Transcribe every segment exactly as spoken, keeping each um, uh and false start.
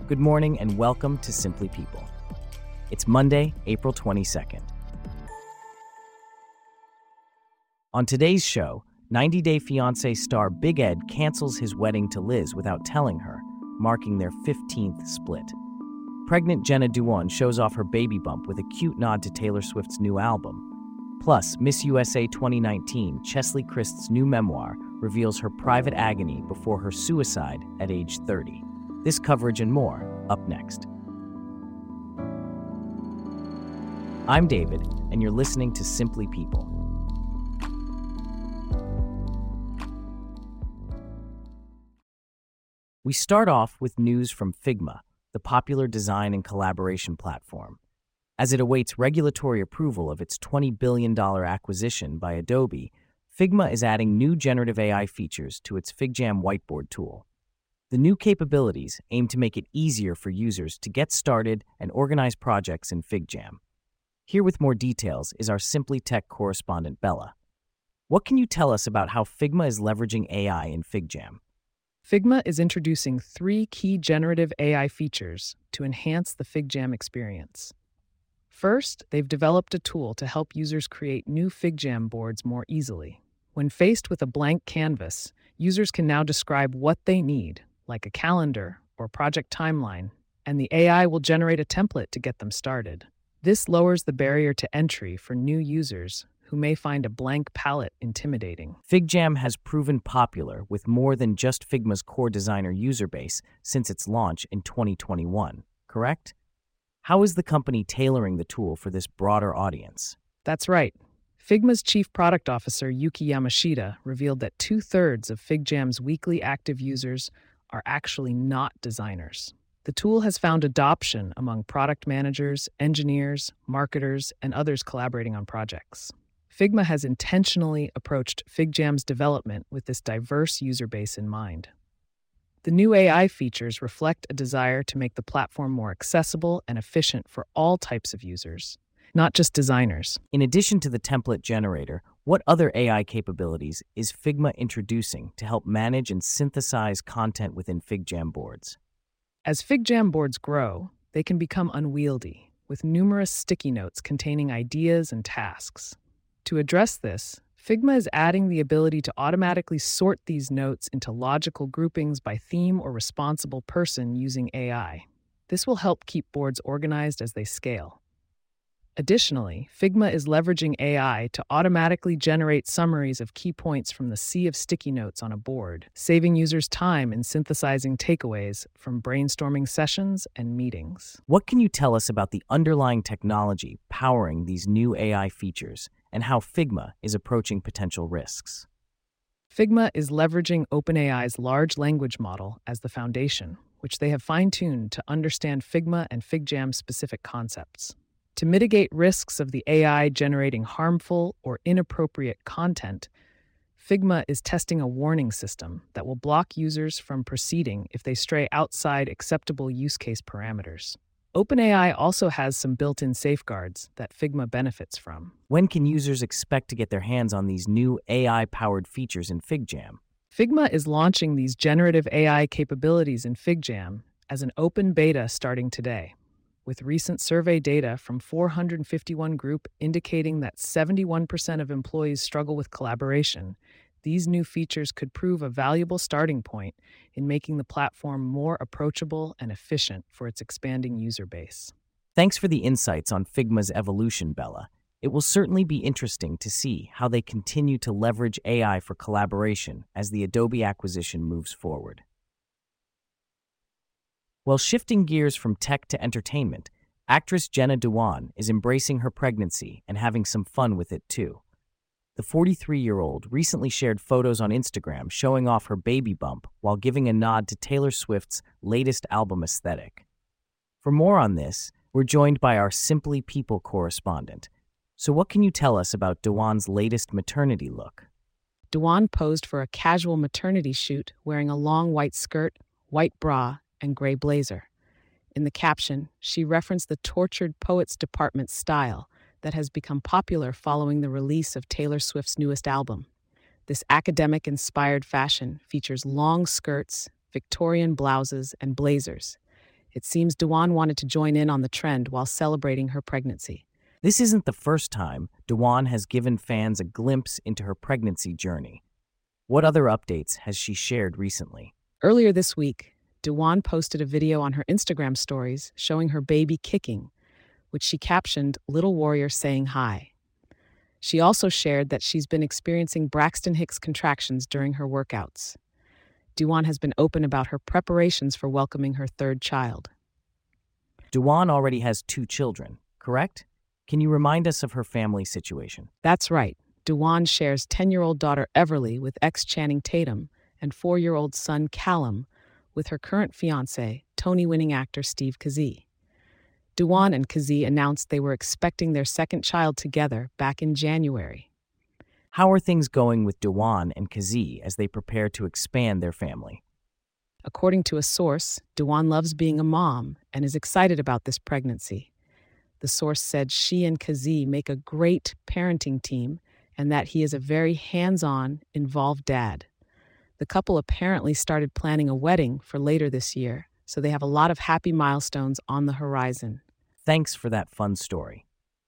Good morning and welcome to Simply People. It's Monday, April twenty-second. On today's show, ninety Day Fiancé star Big Ed cancels his wedding to Liz without telling her, marking their fifteenth split. Pregnant Jenna Dewan shows off her baby bump with a cute nod to Taylor Swift's new album. Plus, Miss U S A twenty nineteen, Cheslie Kryst's new memoir, reveals her private agony before her suicide at age thirty. This coverage and more, up next. I'm David, and you're listening to Simply People. We start off with news from Figma, the popular design and collaboration platform. As it awaits regulatory approval of its twenty billion dollars acquisition by Adobe, Figma is adding new generative A I features to its FigJam whiteboard tool. The new capabilities aim to make it easier for users to get started and organize projects in FigJam. Here with more details is our Simply Tech correspondent, Bella. What can you tell us about how Figma is leveraging A I in FigJam? Figma is introducing three key generative A I features to enhance the FigJam experience. First, they've developed a tool to help users create new FigJam boards more easily. When faced with a blank canvas, users can now describe what they need, like a calendar or project timeline, and the A I will generate a template to get them started. This lowers the barrier to entry for new users who may find a blank palette intimidating. FigJam has proven popular with more than just Figma's core designer user base since its launch in twenty twenty-one, correct? How is the company tailoring the tool for this broader audience? That's right. Figma's chief product officer, Yuki Yamashita, revealed that two-thirds of FigJam's weekly active users are actually not designers. The tool has found adoption among product managers, engineers, marketers, and others collaborating on projects. Figma has intentionally approached FigJam's development with this diverse user base in mind. The new A I features reflect a desire to make the platform more accessible and efficient for all types of users, not just designers. In addition to the template generator, what other A I capabilities is Figma introducing to help manage and synthesize content within FigJam boards? As FigJam boards grow, they can become unwieldy, with numerous sticky notes containing ideas and tasks. To address this, Figma is adding the ability to automatically sort these notes into logical groupings by theme or responsible person using A I. This will help keep boards organized as they scale. Additionally, Figma is leveraging A I to automatically generate summaries of key points from the sea of sticky notes on a board, saving users time in synthesizing takeaways from brainstorming sessions and meetings. What can you tell us about the underlying technology powering these new A I features and how Figma is approaching potential risks? Figma is leveraging OpenAI's large language model as the foundation, which they have fine-tuned to understand Figma and FigJam-specific concepts. To mitigate risks of the A I generating harmful or inappropriate content, Figma is testing a warning system that will block users from proceeding if they stray outside acceptable use case parameters. OpenAI also has some built-in safeguards that Figma benefits from. When can users expect to get their hands on these new A I-powered features in FigJam? Figma is launching these generative A I capabilities in FigJam as an open beta starting today, with recent survey data from four hundred fifty-one group indicating that seventy-one percent of employees struggle with collaboration. These new features could prove a valuable starting point in making the platform more approachable and efficient for its expanding user base. Thanks for the insights on Figma's evolution, Bella. It will certainly be interesting to see how they continue to leverage A I for collaboration as the Adobe acquisition moves forward. While shifting gears from tech to entertainment, actress Jenna Dewan is embracing her pregnancy and having some fun with it too. The forty-three-year-old recently shared photos on Instagram showing off her baby bump while giving a nod to Taylor Swift's latest album aesthetic. For more on this, we're joined by our Simply People correspondent. So what can you tell us about Dewan's latest maternity look? Dewan posed for a casual maternity shoot wearing a long white skirt, white bra, and gray blazer. In the caption, she referenced the Tortured Poets Department style that has become popular following the release of Taylor Swift's newest album. This academic-inspired fashion features long skirts, Victorian blouses, and blazers. It seems Dewan wanted to join in on the trend while celebrating her pregnancy. This isn't the first time Dewan has given fans a glimpse into her pregnancy journey. What other updates has she shared recently? Earlier this week, Dewan posted a video on her Instagram stories showing her baby kicking, which she captioned "Little Warrior Saying Hi." She also shared that she's been experiencing Braxton Hicks contractions during her workouts. Dewan has been open about her preparations for welcoming her third child. Dewan already has two children, correct? Can you remind us of her family situation? That's right. Dewan shares ten-year-old daughter Everly with ex-Channing Tatum and four-year-old son Callum with her current fiancé, Tony-winning actor Steve Kazee. Dewan and Kazee announced they were expecting their second child together back in January. How are things going with Dewan and Kazee as they prepare to expand their family? According to a source, Dewan loves being a mom and is excited about this pregnancy. The source said she and Kazee make a great parenting team and that he is a very hands-on, involved dad. The couple apparently started planning a wedding for later this year, so they have a lot of happy milestones on the horizon. Thanks for that fun story.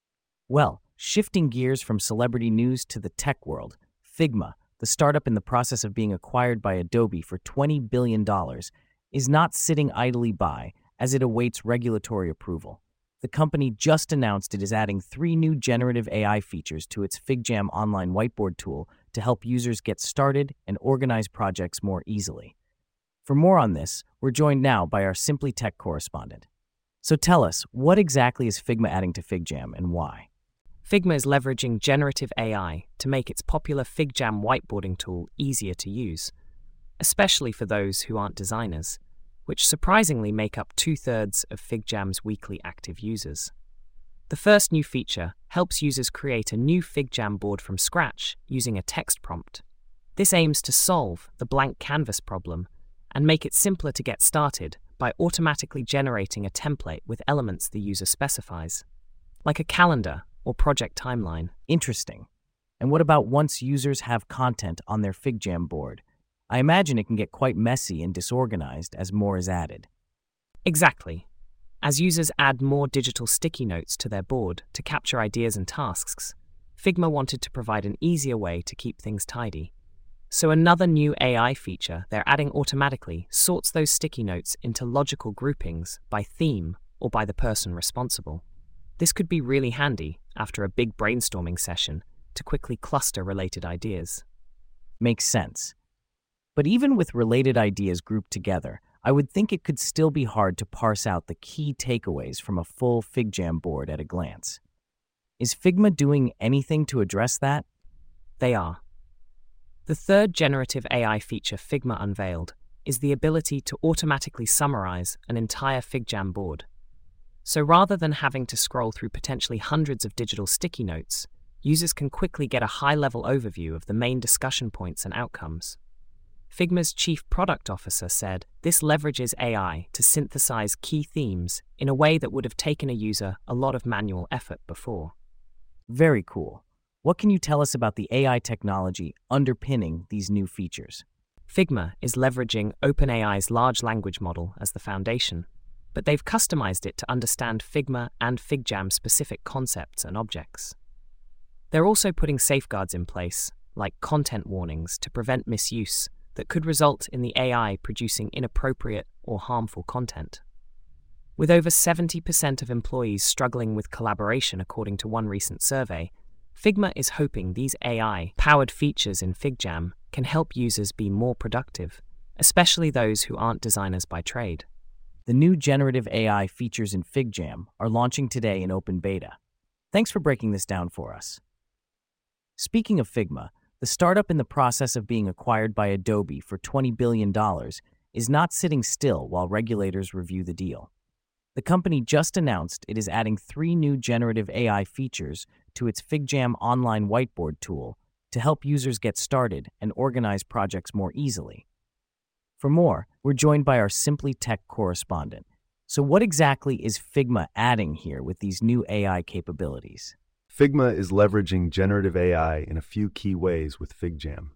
Well, shifting gears from celebrity news to the tech world, Figma, the startup in the process of being acquired by Adobe for twenty billion dollars, is not sitting idly by as it awaits regulatory approval. The company just announced it is adding three new generative A I features to its FigJam online whiteboard tool to help users get started and organize projects more easily. For more on this, we're joined now by our Simply Tech correspondent. So tell us, what exactly is Figma adding to FigJam and why? Figma is leveraging generative A I to make its popular FigJam whiteboarding tool easier to use, especially for those who aren't designers, which surprisingly make up two-thirds of FigJam's weekly active users. The first new feature helps users create a new FigJam board from scratch using a text prompt. This aims to solve the blank canvas problem and make it simpler to get started by automatically generating a template with elements the user specifies, like a calendar or project timeline. Interesting. And what about once users have content on their FigJam board? I imagine it can get quite messy and disorganized as more is added. Exactly. As users add more digital sticky notes to their board to capture ideas and tasks, Figma wanted to provide an easier way to keep things tidy. So another new A I feature they're adding automatically sorts those sticky notes into logical groupings by theme or by the person responsible. This could be really handy after a big brainstorming session to quickly cluster related ideas. Makes sense. But even with related ideas grouped together, I would think it could still be hard to parse out the key takeaways from a full FigJam board at a glance. Is Figma doing anything to address that? They are. The third generative A I feature Figma unveiled is the ability to automatically summarize an entire FigJam board. So rather than having to scroll through potentially hundreds of digital sticky notes, users can quickly get a high-level overview of the main discussion points and outcomes. Figma's chief product officer said this leverages A I to synthesize key themes in a way that would have taken a user a lot of manual effort before. Very cool. What can you tell us about the A I technology underpinning these new features? Figma is leveraging OpenAI's large language model as the foundation, but they've customized it to understand Figma and FigJam specific concepts and objects. They're also putting safeguards in place, like content warnings to prevent misuse that could result in the A I producing inappropriate or harmful content. With over seventy percent of employees struggling with collaboration according to one recent survey, Figma is hoping these A I-powered features in FigJam can help users be more productive, especially those who aren't designers by trade. The new generative A I features in FigJam are launching today in open beta. Thanks for breaking this down for us. Speaking of Figma, the startup in the process of being acquired by Adobe for twenty billion dollars is not sitting still while regulators review the deal. The company just announced it is adding three new generative A I features to its FigJam online whiteboard tool to help users get started and organize projects more easily. For more, we're joined by our Simply Tech correspondent. So what exactly is Figma adding here with these new A I capabilities? Figma is leveraging generative A I in a few key ways with FigJam.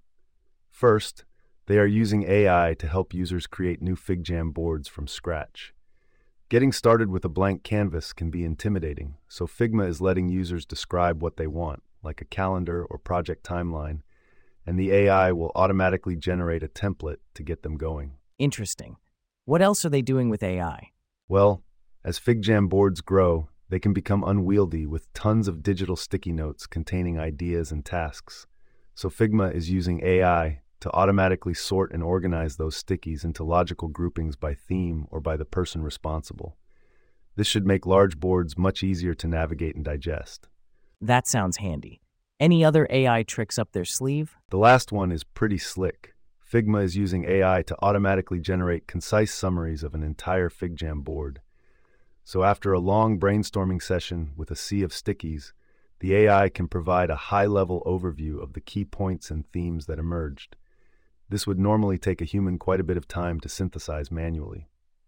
First, they are using A I to help users create new FigJam boards from scratch. Getting started with a blank canvas can be intimidating, so Figma is letting users describe what they want, like a calendar or project timeline, and the A I will automatically generate a template to get them going. Interesting. What else are they doing with A I? Well, as FigJam boards grow, they can become unwieldy with tons of digital sticky notes containing ideas and tasks. So Figma is using A I to automatically sort and organize those stickies into logical groupings by theme or by the person responsible. This should make large boards much easier to navigate and digest. That sounds handy. Any other A I tricks up their sleeve? The last one is pretty slick. Figma is using A I to automatically generate concise summaries of an entire FigJam board. So after a long brainstorming session with a sea of stickies, the A I can provide a high-level overview of the key points and themes that emerged. This would normally take a human quite a bit of time to synthesize manually.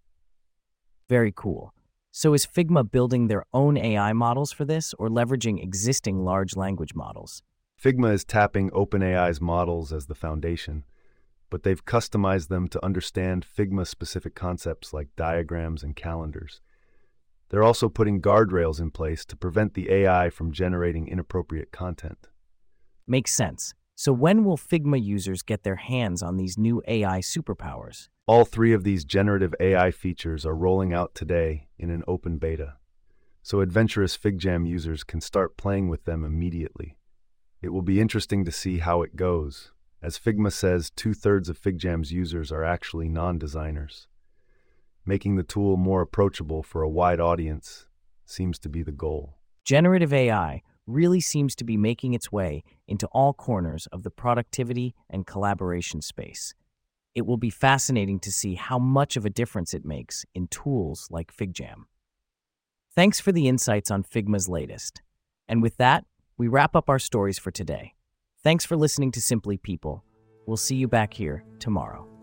Very cool. So is Figma building their own A I models for this or leveraging existing large language models? Figma is tapping OpenAI's models as the foundation, but they've customized them to understand Figma-specific concepts like diagrams and calendars. They're also putting guardrails in place to prevent the A I from generating inappropriate content. Makes sense. So when will Figma users get their hands on these new A I superpowers? All three of these generative A I features are rolling out today in an open beta, so adventurous FigJam users can start playing with them immediately. It will be interesting to see how it goes. As Figma says, two-thirds of FigJam's users are actually non-designers. Making the tool more approachable for a wide audience seems to be the goal. Generative A I really seems to be making its way into all corners of the productivity and collaboration space. It will be fascinating to see how much of a difference it makes in tools like FigJam. Thanks for the insights on Figma's latest. And with that, we wrap up our stories for today. Thanks for listening to Simply People. We'll see you back here tomorrow.